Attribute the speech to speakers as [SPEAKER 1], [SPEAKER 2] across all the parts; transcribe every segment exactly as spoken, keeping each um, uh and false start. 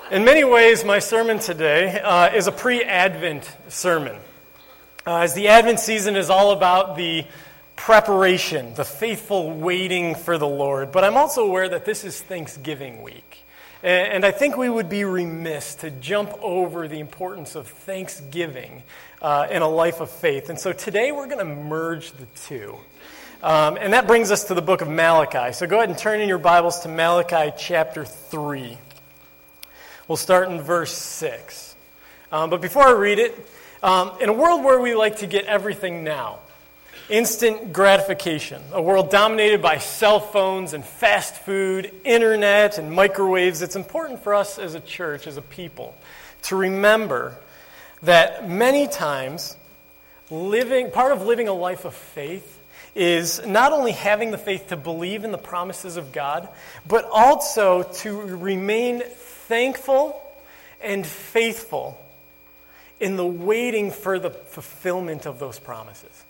[SPEAKER 1] In many ways, my sermon today uh, is a pre-Advent sermon. Uh, as the Advent season is all about the preparation, the faithful waiting for the Lord. But I'm also aware that this is Thanksgiving week. And, and I think we would be remiss to jump over the importance of Thanksgiving uh, in a life of faith. And so today we're going to merge the two. Um, and that brings us to the book of Malachi. So go ahead and turn in your Bibles to Malachi chapter three. We'll start in verse six. Um, but before I read it, um, in a world where we like to get everything now, instant gratification, a world dominated by cell phones and fast food, internet and microwaves, it's important for us as a church, as a people, to remember that many times living part of living a life of faith is not only having the faith to believe in the promises of God, but also to remain thankful and faithful in the waiting for the fulfillment of those promises.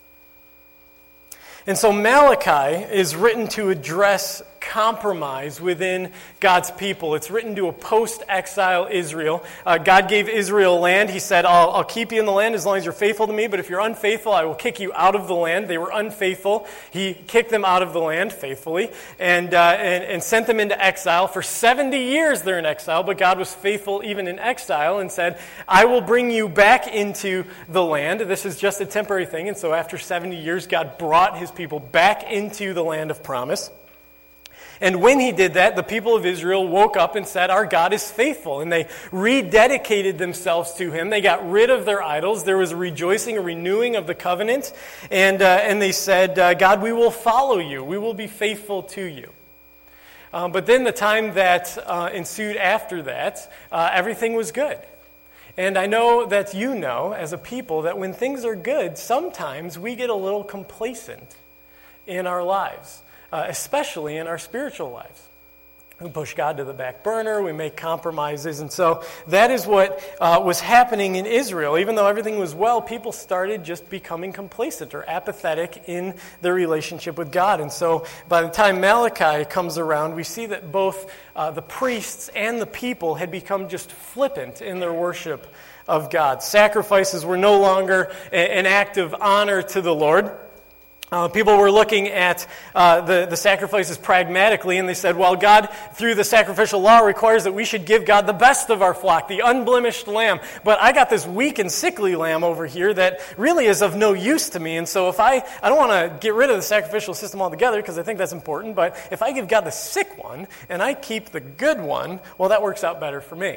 [SPEAKER 1] And so Malachi is written to address compromise within God's people. It's written to a post-exile Israel. Uh, God gave Israel land. He said, I'll, I'll keep you in the land as long as you're faithful to me, but if you're unfaithful, I will kick you out of the land. They were unfaithful. He kicked them out of the land faithfully and, uh, and, and sent them into exile. For seventy years they're in exile, but God was faithful even in exile and said, I will bring you back into the land. This is just a temporary thing. And so after seventy years, God brought his people back into the land of promise. And when he did that, the people of Israel woke up and said, our God is faithful. And they rededicated themselves to him. They got rid of their idols. There was a rejoicing, a renewing of the covenant. And, uh, and they said, uh, God, we will follow you. We will be faithful to you. Um, but then the time that uh, ensued after that, uh, everything was good. And I know that you know, as a people, that when things are good, sometimes we get a little complacent in our lives. Uh, especially in our spiritual lives. We push God to the back burner, we make compromises, and so that is what uh, was happening in Israel. Even though everything was well, people started just becoming complacent or apathetic in their relationship with God. And so by the time Malachi comes around, we see that both uh, the priests and the people had become just flippant in their worship of God. Sacrifices were no longer a- an act of honor to the Lord. Uh, people were looking at uh, the, the sacrifices pragmatically, and they said, well, God, through the sacrificial law, requires that we should give God the best of our flock, the unblemished lamb. But I got this weak and sickly lamb over here that really is of no use to me. And so if I, I don't want to get rid of the sacrificial system altogether, because I think that's important, but if I give God the sick one, and I keep the good one, well, that works out better for me.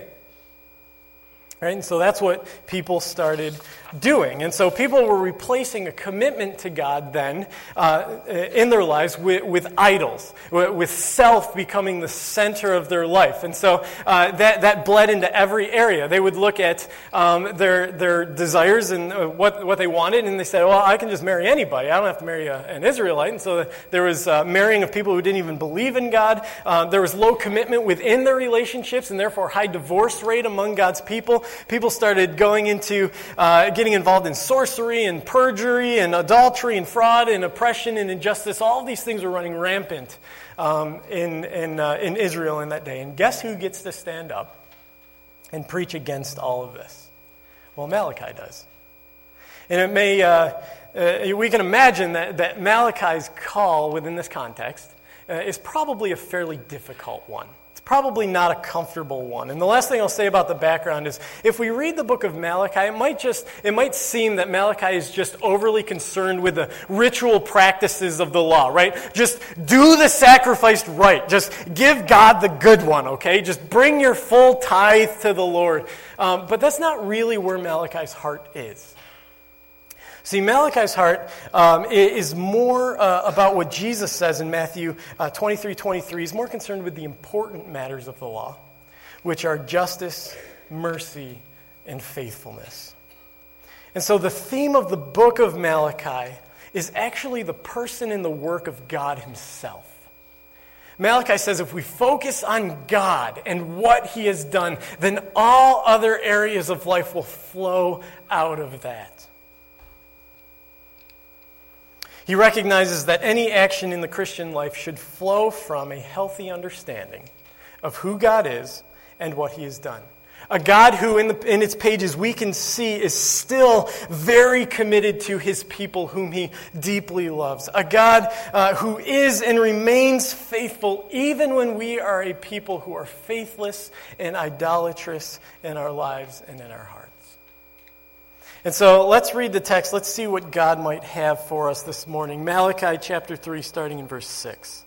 [SPEAKER 1] Right? And so that's what people started doing. And so people were replacing a commitment to God then uh, in their lives with, with idols, with self becoming the center of their life. And so uh, that, that bled into every area. They would look at um, their their desires and uh, what, what they wanted, and they said, well, I can just marry anybody. I don't have to marry a, an Israelite. And so there was uh, marrying of people who didn't even believe in God. Uh, there was low commitment within their relationships, and therefore high divorce rate among God's people. People started going into, uh, getting involved in sorcery and perjury and adultery and fraud and oppression and injustice. All of these things were running rampant um, in in, uh, in Israel in that day. And guess who gets to stand up and preach against all of this? Well, Malachi does. And it may, uh, uh, we can imagine that, that Malachi's call within this context uh, is probably a fairly difficult one. Probably not a comfortable one. And the last thing I'll say about the background is, if we read the book of Malachi, it might just it might seem that Malachi is just overly concerned with the ritual practices of the law, right? Just do the sacrifice right. Just give God the good one, okay? Just bring your full tithe to the Lord. Um, but that's not really where Malachi's heart is. See, Malachi's heart um, is more uh, about what Jesus says in Matthew uh, twenty-three twenty-three. He's more concerned with the important matters of the law, which are justice, mercy, and faithfulness. And so the theme of the book of Malachi is actually the person and the work of God himself. Malachi says if we focus on God and what he has done, then all other areas of life will flow out of that. He recognizes that any action in the Christian life should flow from a healthy understanding of who God is and what he has done. A God who in, the, in its pages we can see is still very committed to his people whom he deeply loves. A God uh, who is and remains faithful even when we are a people who are faithless and idolatrous in our lives and in our hearts. And so let's read the text. Let's see what God might have for us this morning. Malachi chapter three, starting in verse six.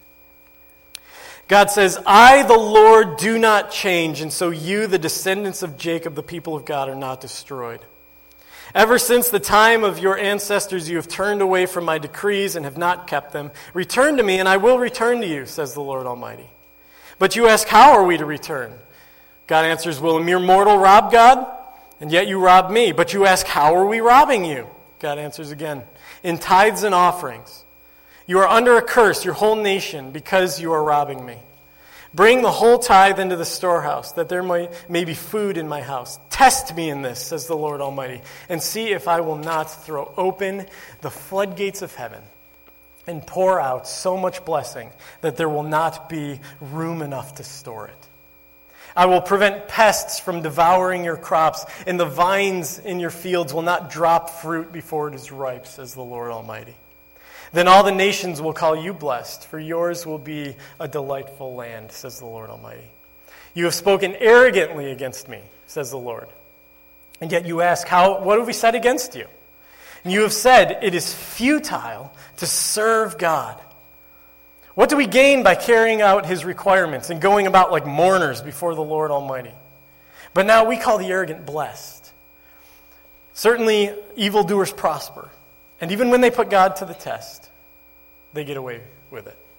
[SPEAKER 1] God says, I, the Lord, do not change, and so you, the descendants of Jacob, the people of God, are not destroyed. Ever since the time of your ancestors, you have turned away from my decrees and have not kept them. Return to me, and I will return to you, says the Lord Almighty. But you ask, how are we to return? God answers, will a mere mortal rob God? And yet you rob me. But you ask, how are we robbing you? God answers again, in tithes and offerings. You are under a curse, your whole nation, because you are robbing me. Bring the whole tithe into the storehouse, that there may, may be food in my house. Test me in this, says the Lord Almighty, and see if I will not throw open the floodgates of heaven and pour out so much blessing that there will not be room enough to store it. I will prevent pests from devouring your crops, and the vines in your fields will not drop fruit before it is ripe, says the Lord Almighty. Then all the nations will call you blessed, for yours will be a delightful land, says the Lord Almighty. You have spoken arrogantly against me, says the Lord. And yet you ask, how? What have we said against you? And you have said, it is futile to serve God. What do we gain by carrying out his requirements and going about like mourners before the Lord Almighty? But now we call the arrogant blessed. Certainly evildoers prosper. And even when they put God to the test, they get away with it.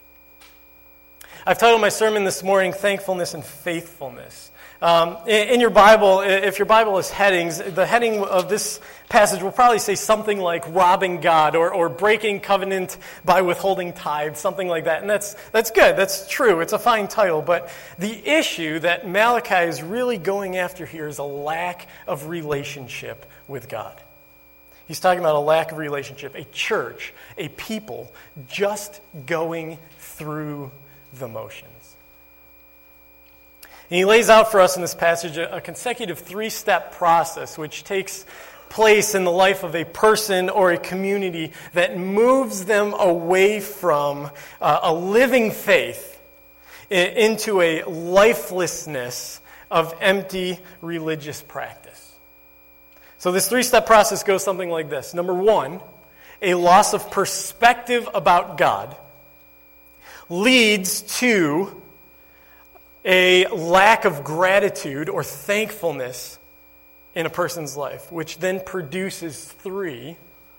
[SPEAKER 1] I've titled my sermon this morning, Thankfulness and Faithfulness. Um, in, in your Bible, if your Bible has headings, the heading of this passage will probably say something like robbing God or, or breaking covenant by withholding tithes, something like that. And that's that's good. That's true. It's a fine title. But the issue that Malachi is really going after here is a lack of relationship with God. He's talking about a lack of relationship, a church, a people just going through the motions. And he lays out for us in this passage a, a consecutive three-step process which takes place in the life of a person or a community that moves them away from uh, a living faith into a lifelessness of empty religious practice. So this three-step process goes something like this. Number one, a loss of perspective about God leads to a lack of gratitude or thankfulness in a person's life, which then produces three,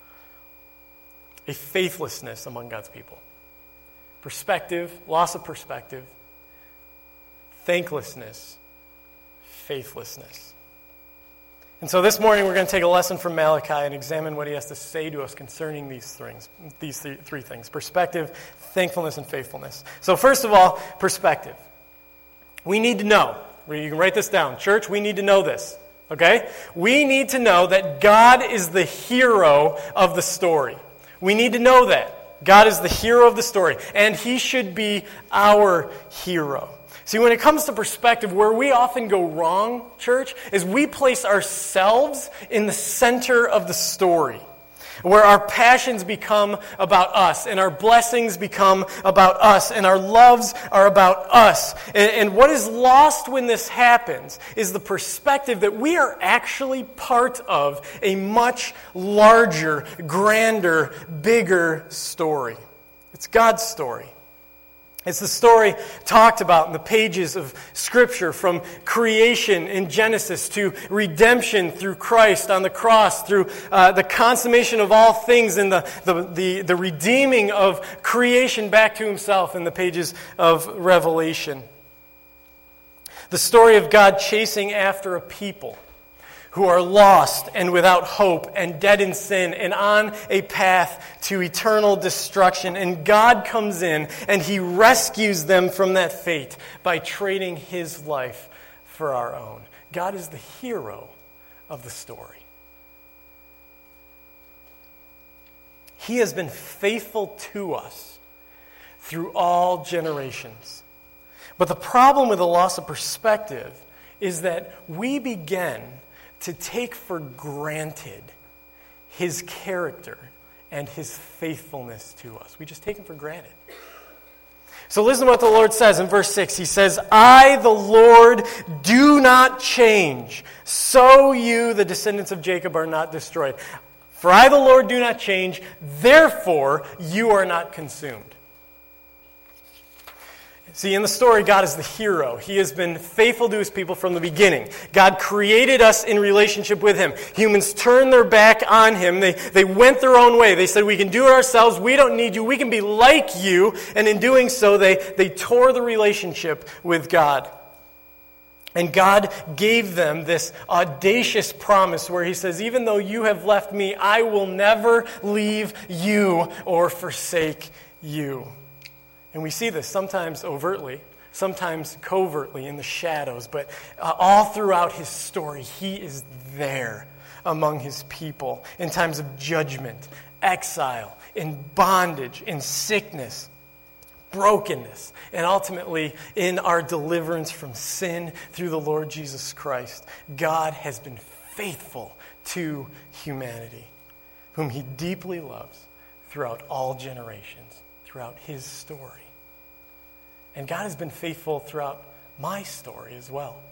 [SPEAKER 1] a faithlessness among God's people. Perspective, loss of perspective, thanklessness, faithlessness. And so this morning we're going to take a lesson from Malachi and examine what he has to say to us concerning these things, these three, three things: perspective, thankfulness, and faithfulness. So first of all, perspective. We need to know. You can write this down. Church, we need to know this. Okay? We need to know that God is the hero of the story. We need to know that. God is the hero of the story, and he should be our hero. See, when it comes to perspective, where we often go wrong, church, is we place ourselves in the center of the story, where our passions become about us, and our blessings become about us, and our loves are about us. And, and what is lost when this happens is the perspective that we are actually part of a much larger, grander, bigger story. It's God's story. It's the story talked about in the pages of Scripture, from creation in Genesis to redemption through Christ on the cross, through uh, the consummation of all things and the, the, the, the redeeming of creation back to himself in the pages of Revelation. The story of God chasing after a people who are lost and without hope and dead in sin and on a path to eternal destruction. And God comes in and he rescues them from that fate by trading his life for our own. God is the hero of the story. He has been faithful to us through all generations. But the problem with the loss of perspective is that we begin to take for granted his character and his faithfulness to us. We just take him for granted. So listen to what the Lord says in verse six. He says, I, the Lord, do not change. So you, the descendants of Jacob, are not destroyed. For I, the Lord, do not change. Therefore, you are not consumed. See, in the story, God is the hero. He has been faithful to his people from the beginning. God created us in relationship with him. Humans turned their back on him. They, they went their own way. They said, we can do it ourselves. We don't need you. We can be like you. And in doing so, they, they tore the relationship with God. And God gave them this audacious promise where he says, even though you have left me, I will never leave you or forsake you. And we see this sometimes overtly, sometimes covertly in the shadows, but uh, all throughout his story, he is there among his people in times of judgment, exile, in bondage, in sickness, brokenness, and ultimately in our deliverance from sin through the Lord Jesus Christ. God has been faithful to humanity, whom he deeply loves throughout all generations, throughout his story. And God has been faithful throughout my story as well.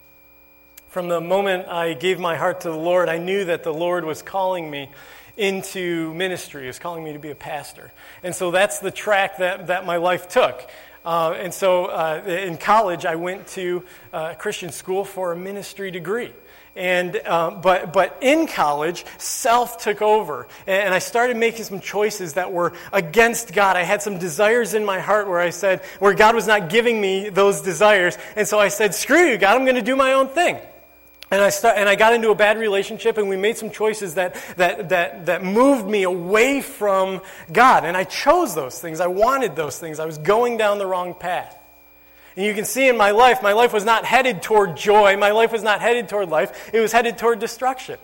[SPEAKER 1] From the moment I gave my heart to the Lord, I knew that the Lord was calling me into ministry. He was calling me to be a pastor. And so that's the track that, that my life took. Uh, and so uh, in college, I went to uh, Christian school for a ministry degree. And um, but but in college, self took over, and I started making some choices that were against God. I had some desires in my heart where I said, where God was not giving me those desires, and so I said, "Screw you, God! I'm going to do my own thing." And I start, and I got into a bad relationship, and we made some choices that that that that moved me away from God. And I chose those things. I wanted those things. I was going down the wrong path. And you can see in my life, my life was not headed toward joy. My life was not headed toward life. It was headed toward destruction.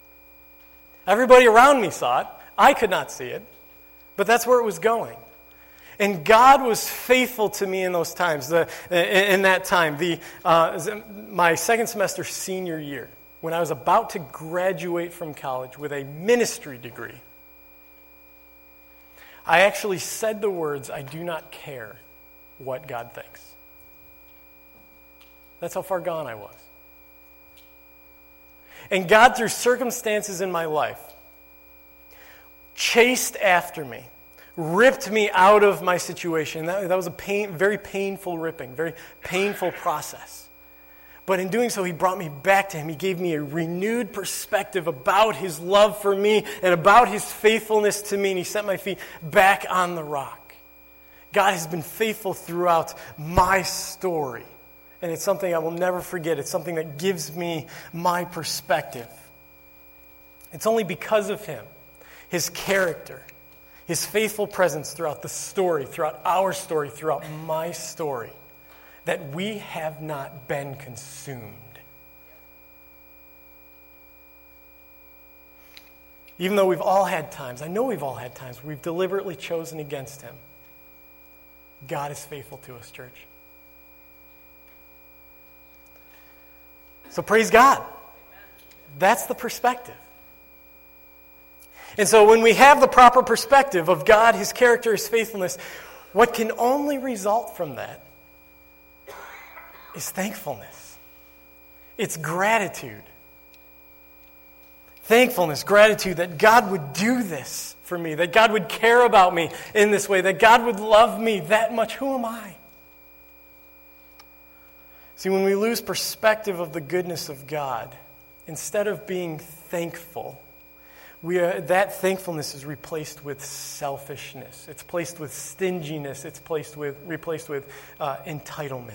[SPEAKER 1] Everybody around me saw it. I could not see it. But that's where it was going. And God was faithful to me in those times, the, in that time. The, uh, my second semester senior year, when I was about to graduate from college with a ministry degree, I actually said the words, I do not care what God thinks. That's how far gone I was. And God, through circumstances in my life, chased after me, ripped me out of my situation. That, that was a pain, very painful ripping, very painful process. But in doing so, he brought me back to him. He gave me a renewed perspective about his love for me and about his faithfulness to me, and he set my feet back on the rock. God has been faithful throughout my story. And it's something I will never forget. It's something that gives me my perspective. It's only because of him, his character, his faithful presence throughout the story, throughout our story, throughout my story, that we have not been consumed. Even though we've all had times, I know we've all had times, where we've deliberately chosen against him. God is faithful to us, church. So praise God. That's the perspective. And so when we have the proper perspective of God, his character, his faithfulness, what can only result from that is thankfulness. It's gratitude. Thankfulness, gratitude that God would do this for me, that God would care about me in this way, that God would love me that much. Who am I? See, when we lose perspective of the goodness of God, instead of being thankful, we are, that thankfulness is replaced with selfishness. It's placed with stinginess. It's placed with, replaced with uh, entitlement.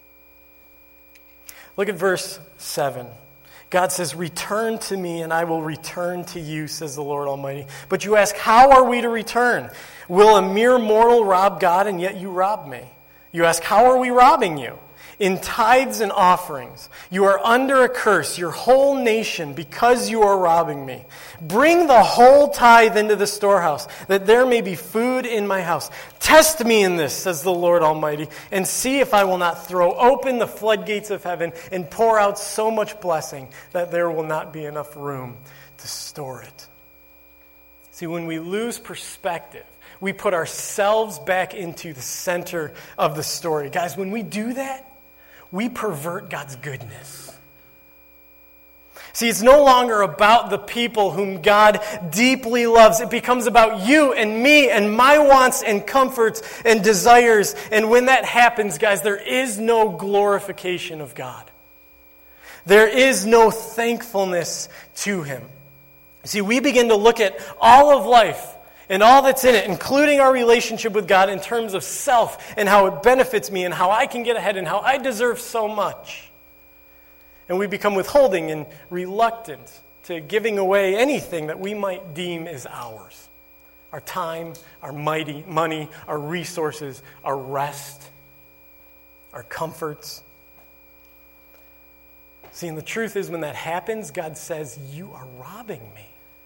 [SPEAKER 1] Look at verse seven. God says, return to me and I will return to you, says the Lord Almighty. But you ask, how are we to return? Will a mere mortal rob God and yet you rob me? You ask, how are we robbing you? In tithes and offerings, you are under a curse, your whole nation, because you are robbing me. Bring the whole tithe into the storehouse, that there may be food in my house. Test me in this, says the Lord Almighty, and see if I will not throw open the floodgates of heaven and pour out so much blessing that there will not be enough room to store it. See, when we lose perspective, we put ourselves back into the center of the story. Guys, when we do that, we pervert God's goodness. See, it's no longer about the people whom God deeply loves. It becomes about you and me and my wants and comforts and desires. And when that happens, guys, there is no glorification of God. There is no thankfulness to Him. See, we begin to look at all of life and all that's in it, including our relationship with God, in terms of self and how it benefits me and how I can get ahead and how I deserve so much. And we become withholding and reluctant to giving away anything that we might deem is ours. Our time, our mighty money, our resources, our rest, our comforts. See, and the truth is, when that happens, God says, you are robbing me.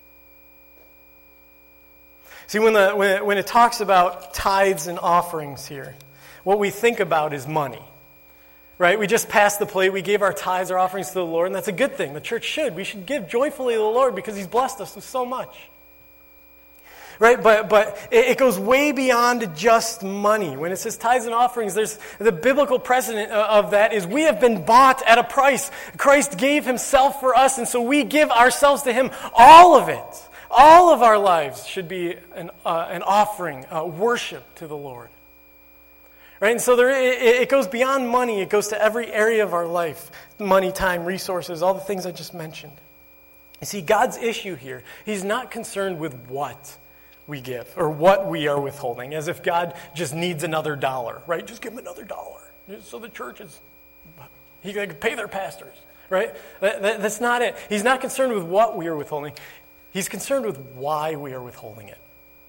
[SPEAKER 1] See, when, the, when, it, when it talks about tithes and offerings here, what we think about is money, right? We just passed the plate. We gave our tithes, our offerings to the Lord, and that's a good thing. The church should. We should give joyfully to the Lord because He's blessed us with so much, right? But but it, it goes way beyond just money. When it says tithes and offerings, there's the biblical precedent of that is we have been bought at a price. Christ gave Himself for us, and so we give ourselves to Him, all of it. All of our lives should be an, uh, an offering, uh, worship to the Lord. Right? And so there, it, it goes beyond money. It goes to every area of our life. Money, time, resources, all the things I just mentioned. You see, God's issue here, He's not concerned with what we give or what we are withholding, as if God just needs another dollar, right? Just give Him another dollar so the church is, He can pay their pastors, right? That, that, that's not it. He's not concerned with what we are withholding. He's concerned with why we are withholding it.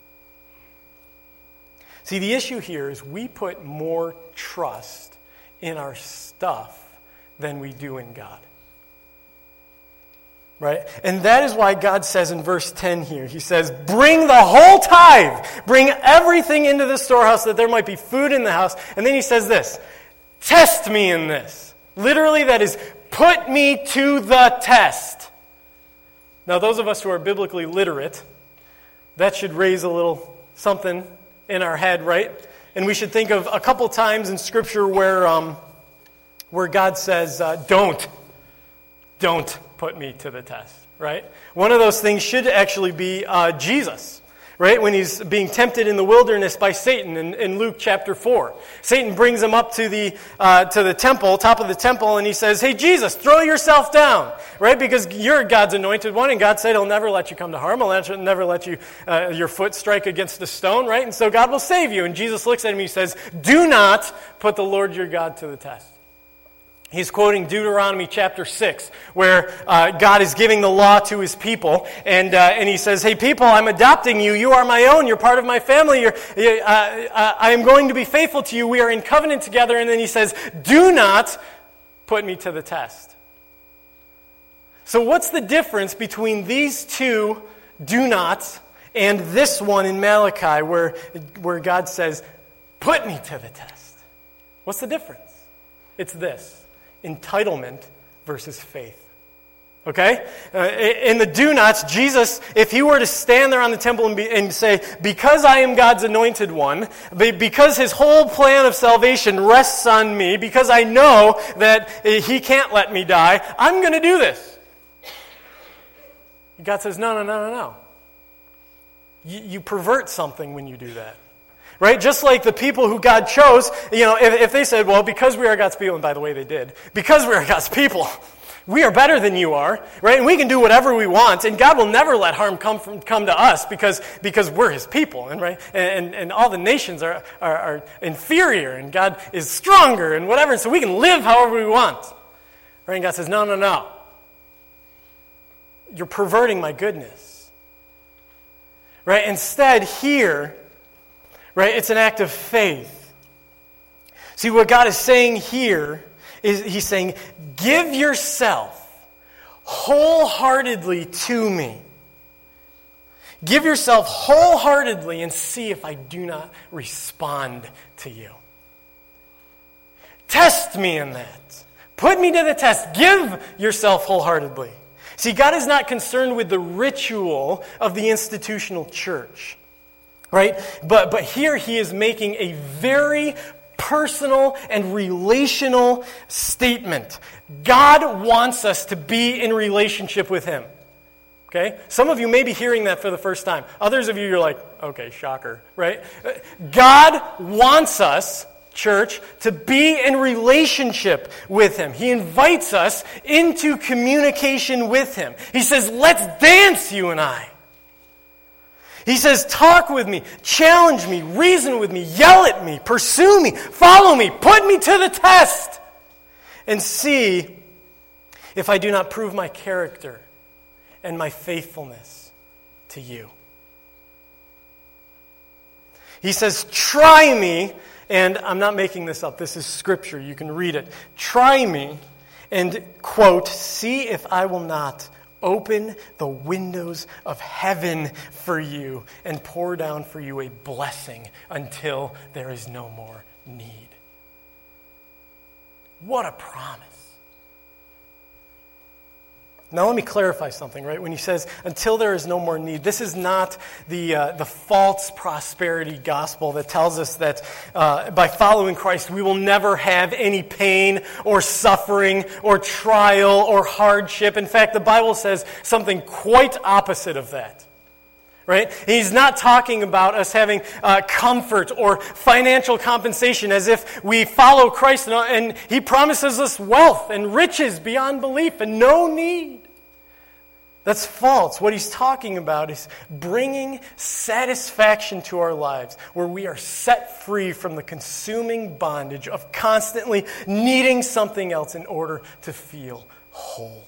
[SPEAKER 1] See, the issue here is we put more trust in our stuff than we do in God. Right? And that is why God says in verse ten here, He says, bring the whole tithe, bring everything into the storehouse that there might be food in the house. And then He says this, test me in this. Literally, that is, put me to the test. Now, those of us who are biblically literate, that should raise a little something in our head, right? And we should think of a couple times in Scripture where um, where God says, uh, don't, don't put me to the test, right? One of those things should actually be uh, Jesus, right? When He's being tempted in the wilderness by Satan in, in Luke chapter four. Satan brings Him up to the uh, to the temple, top of the temple, and he says, hey, Jesus, throw yourself down, right? Because you're God's anointed one, and God said He'll never let you come to harm. He'll never let you uh, your foot strike against a stone, right? And so God will save you. And Jesus looks at him and He says, do not put the Lord your God to the test. He's quoting Deuteronomy chapter six, where uh, God is giving the law to His people, and uh, and He says, hey people, I'm adopting you, you are my own, you're part of my family, you're, uh, uh, I am going to be faithful to you, we are in covenant together, and then He says, do not put me to the test. So what's the difference between these two do nots and this one in Malachi, where, where God says, put me to the test? What's the difference? It's this. Entitlement versus faith. Okay? Uh, in the do nots, Jesus, if He were to stand there on the temple and, be, and say, because I am God's anointed one, because His whole plan of salvation rests on me, because I know that He can't let me die, I'm going to do this. God says, no, no, no, no, no. You, you pervert something when you do that. Right? Just like the people who God chose, you know, if, if they said, well, because we are God's people, and by the way, they did, because we are God's people, we are better than you are, right? And we can do whatever we want, and God will never let harm come from, come to us because, because we're His people, and right? And, and all the nations are, are, are inferior, and God is stronger, and whatever, and so we can live however we want. Right? And God says, no, no, no. You're perverting my goodness. Right? Instead, here, right, it's an act of faith. See, what God is saying here is he's saying, give yourself wholeheartedly to me. Give yourself wholeheartedly and see if I do not respond to you. Test me in that. Put me to the test. Give yourself wholeheartedly. See, God is not concerned with the ritual of the institutional church, right? But, but here he is making a very personal and relational statement. God wants us to be in relationship with him. Okay? Some of you may be hearing that for the first time. Others of you, you're like, okay, shocker, right? God wants us, church, to be in relationship with him. He invites us into communication with him. He says, let's dance, you and I. He says, talk with me, challenge me, reason with me, yell at me, pursue me, follow me, put me to the test, and see if I do not prove my character and my faithfulness to you. He says, try me, and I'm not making this up, this is scripture, you can read it. Try me, and, quote, see if I will not open the windows of heaven for you and pour down for you a blessing until there is no more need. What a promise. Now let me clarify something, right? When he says, until there is no more need, this is not the uh, the false prosperity gospel that tells us that uh, by following Christ we will never have any pain or suffering or trial or hardship. In fact, the Bible says something quite opposite of that. Right? He's not talking about us having uh, comfort or financial compensation as if we follow Christ and, and he promises us wealth and riches beyond belief and no need. That's false. What he's talking about is bringing satisfaction to our lives where we are set free from the consuming bondage of constantly needing something else in order to feel whole.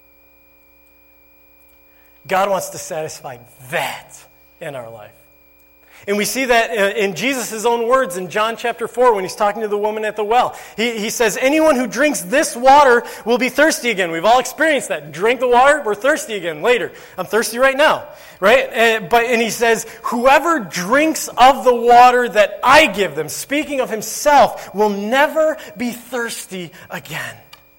[SPEAKER 1] God wants to satisfy that in our life. And we see that in Jesus' own words in John chapter four when he's talking to the woman at the well. He, he says, anyone who drinks this water will be thirsty again. We've all experienced that. Drink the water, we're thirsty again later. I'm thirsty right now. Right? And, but, and he says, whoever drinks of the water that I give them, speaking of himself, will never be thirsty again.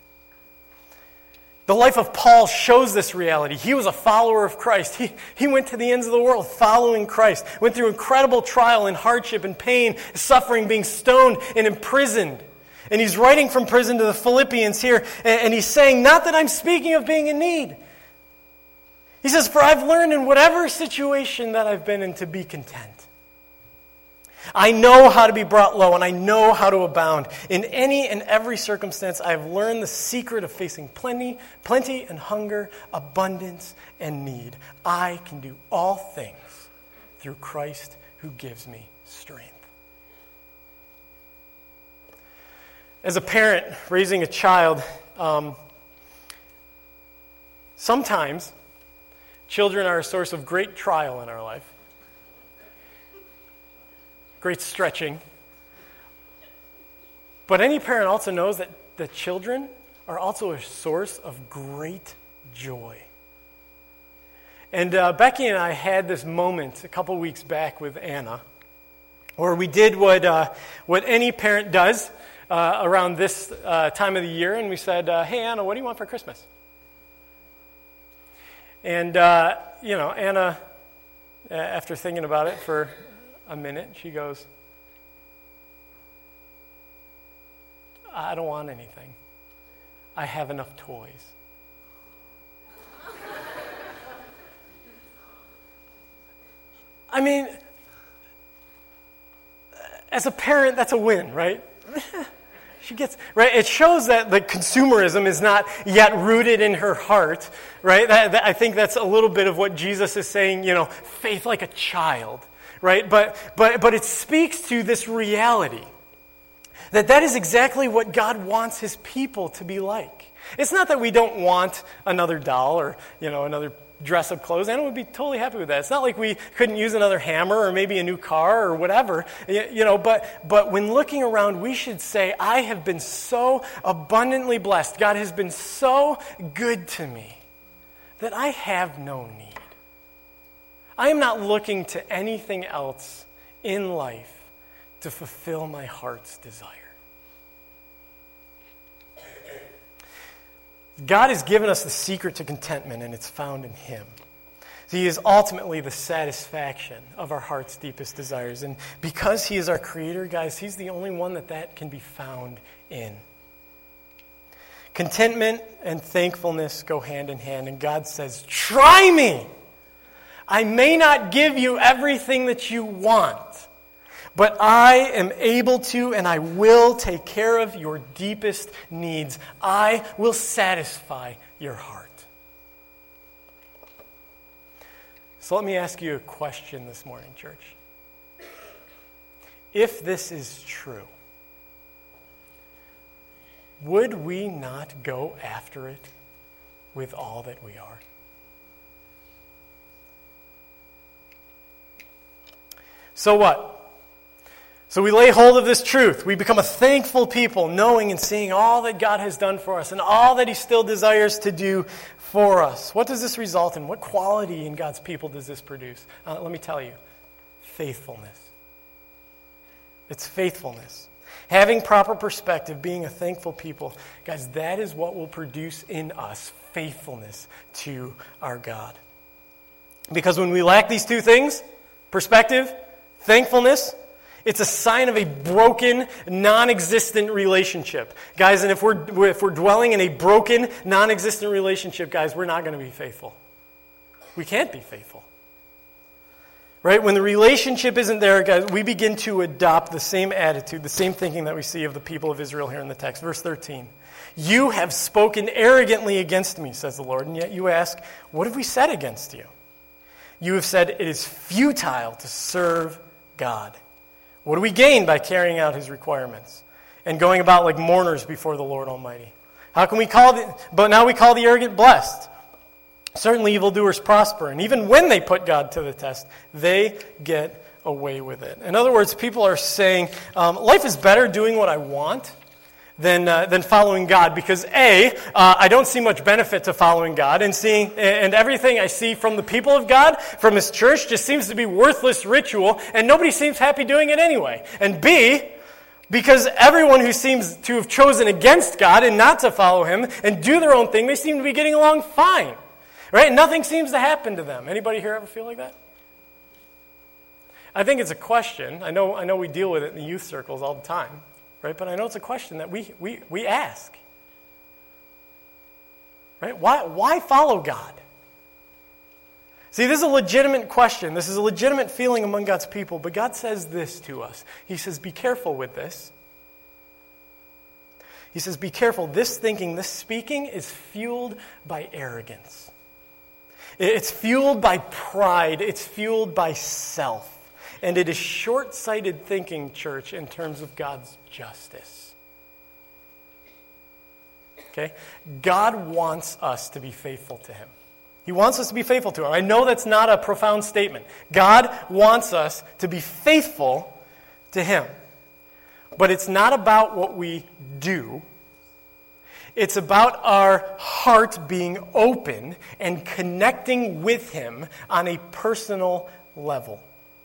[SPEAKER 1] The life of Paul shows this reality. He was a follower of Christ. He, he went to the ends of the world following Christ. Went through incredible trial and hardship and pain, suffering, being stoned and imprisoned. And he's writing from prison to the Philippians here. And, and he's saying, not that I'm speaking of being in need. He says, for I've learned in whatever situation that I've been in to be content. I know how to be brought low, and I know how to abound. In any and every circumstance, I have learned the secret of facing plenty, plenty and hunger, abundance and need. I can do all things through Christ who gives me strength. As a parent raising a child, um, sometimes children are a source of great trial in our life. Great stretching. But any parent also knows that the children are also a source of great joy. And uh, Becky and I had this moment a couple weeks back with Anna, where we did what uh, what any parent does uh, around this uh, time of the year, and we said, uh, "Hey Anna, what do you want for Christmas?" And uh, you know, Anna, after thinking about it for a minute, she goes, I don't want anything. I have enough toys. I mean, as a parent, that's a win, right? She gets, right? It shows that the consumerism is not yet rooted in her heart, right? That, that, I think that's a little bit of what Jesus is saying, you know, faith like a child. Right? But but but it speaks to this reality that that is exactly what God wants his people to be like. It's not that we don't want another doll or, you know, another dress-up clothes. Anna would be totally happy with that. It's not like we couldn't use another hammer or maybe a new car or whatever. You know, but, but when looking around, we should say, I have been so abundantly blessed. God has been so good to me that I have no need. I am not looking to anything else in life to fulfill my heart's desire. God has given us the secret to contentment, and it's found in Him. He is ultimately the satisfaction of our heart's deepest desires. And because He is our Creator, guys, He's the only one that that can be found in. Contentment and thankfulness go hand in hand, and God says, try me! I may not give you everything that you want, but I am able to and I will take care of your deepest needs. I will satisfy your heart. So let me ask you a question this morning, church. If this is true, would we not go after it with all that we are? So what? So we lay hold of this truth. We become a thankful people, knowing and seeing all that God has done for us and all that He still desires to do for us. What does this result in? What quality in God's people does this produce? Uh, let me tell you. Faithfulness. It's faithfulness. Having proper perspective, being a thankful people, guys, that is what will produce in us faithfulness to our God. Because when we lack these two things, perspective, thankfulness, it's a sign of a broken, non-existent relationship. Guys, and if we're if we're dwelling in a broken, non-existent relationship, guys, we're not going to be faithful. We can't be faithful. Right? When the relationship isn't there, guys, we begin to adopt the same attitude, the same thinking that we see of the people of Israel here in the text. Verse thirteen. You have spoken arrogantly against me, says the Lord, and yet you ask, what have we said against you? You have said it is futile to serve God. What do we gain by carrying out His requirements and going about like mourners before the Lord Almighty? How can we call the, but now we call the arrogant blessed. Certainly evildoers prosper, and even when they put God to the test, they get away with it. In other words, people are saying, um, life is better doing what I want than uh, than following God, because A, uh, I don't see much benefit to following God, and seeing and everything I see from the people of God, from His church, just seems to be worthless ritual, and nobody seems happy doing it anyway. And B, because everyone who seems to have chosen against God and not to follow Him and do their own thing, they seem to be getting along fine, right? Nothing seems to happen to them. Anybody here ever feel like that? I think it's a question. I know I know we deal with it in the youth circles all the time. Right? But I know it's a question that we, we, we ask. Right? Why, why follow God? See, this is a legitimate question. This is a legitimate feeling among God's people. But God says this to us. He says, be careful with this. He says, be careful. This thinking, this speaking is fueled by arrogance. It's fueled by pride. It's fueled by self. And it is short-sighted thinking, church, in terms of God's justice. Okay? God wants us to be faithful to Him. He wants us to be faithful to Him. I know that's not a profound statement. God wants us to be faithful to Him. But it's not about what we do. It's about our heart being open and connecting with Him on a personal level.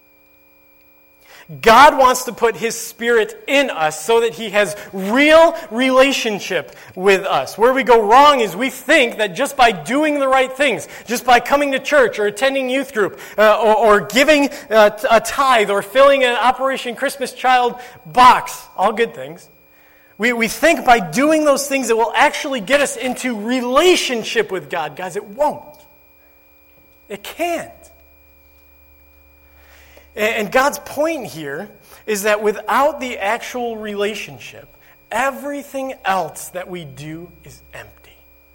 [SPEAKER 1] God wants to put His Spirit in us so that He has real relationship with us. Where we go wrong is we think that just by doing the right things, just by coming to church or attending youth group uh, or, or giving uh, a tithe or filling an Operation Christmas Child box, all good things, we, we think by doing those things it will actually get us into relationship with God. Guys, it won't. It can't. And God's point here is that without the actual relationship, everything else that we do is empty.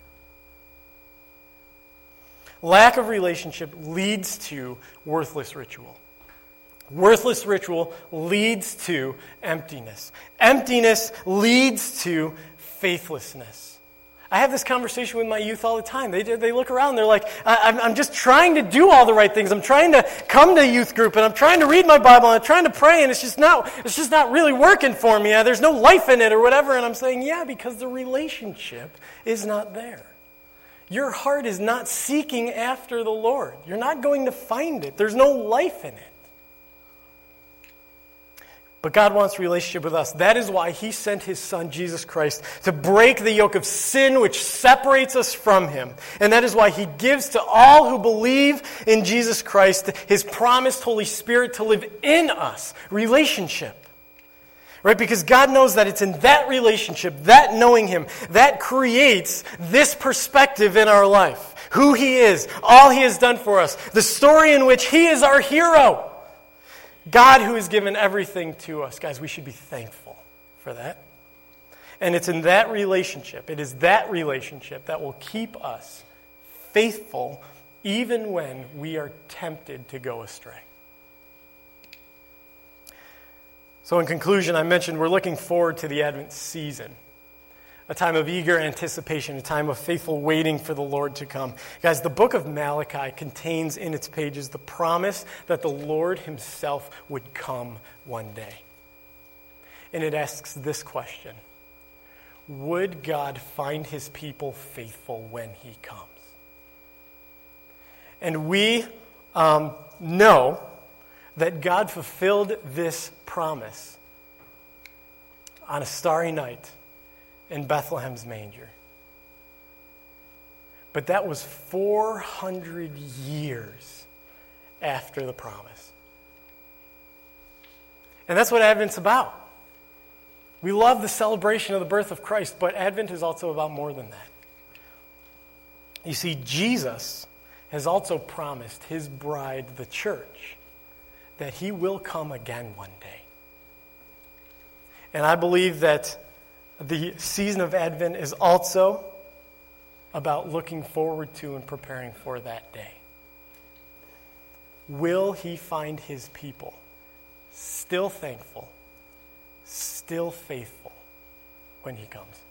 [SPEAKER 1] Lack of relationship leads to worthless ritual. Worthless ritual leads to emptiness. Emptiness leads to faithlessness. I have this conversation with my youth all the time. They they look around, they're like, I, I'm, I'm just trying to do all the right things. I'm trying to come to youth group, and I'm trying to read my Bible, and I'm trying to pray, and it's just not, it's just not really working for me. There's no life in it or whatever. And I'm saying, yeah, because the relationship is not there. Your heart is not seeking after the Lord. You're not going to find it. There's no life in it. But God wants a relationship with us. That is why he sent his Son, Jesus Christ, to break the yoke of sin which separates us from him. And that is why he gives to all who believe in Jesus Christ his promised Holy Spirit to live in us. Relationship. Right? Because God knows that it's in that relationship, that knowing him, that creates this perspective in our life. Who he is, all he has done for us, the story in which he is our hero. God who has given everything to us. Guys, we should be thankful for that. And it's in that relationship, it is that relationship that will keep us faithful even when we are tempted to go astray. So in conclusion, I mentioned we're looking forward to the Advent season. A time of eager anticipation, a time of faithful waiting for the Lord to come. Guys, the book of Malachi contains in its pages the promise that the Lord himself would come one day. And it asks this question: would God find his people faithful when he comes? And we um, know that God fulfilled this promise on a starry night in Bethlehem's manger. But that was four hundred years after the promise. And that's what Advent's about. We love the celebration of the birth of Christ, but Advent is also about more than that. You see, Jesus has also promised his bride, the church, that he will come again one day. And I believe that the season of Advent is also about looking forward to and preparing for that day. Will he find his people still thankful, still faithful when he comes?